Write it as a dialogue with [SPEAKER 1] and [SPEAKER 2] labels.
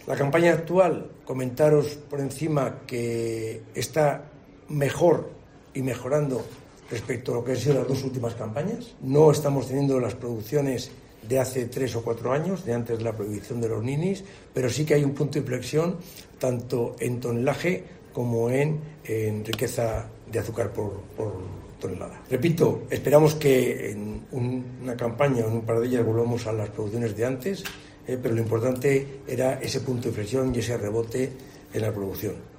[SPEAKER 1] La campaña actual, comentaros por encima que está mejor y mejorando respecto a lo que han sido las dos últimas campañas. No estamos teniendo las producciones de hace 3 o 4 años, de antes de la prohibición de los ninis, pero sí que hay un punto de inflexión tanto en tonelaje como en riqueza de azúcar por tonelada. Repito, esperamos que en una campaña o en un par de ellas volvamos a las producciones de antes, pero lo importante era ese punto de inflexión y ese rebote en la producción.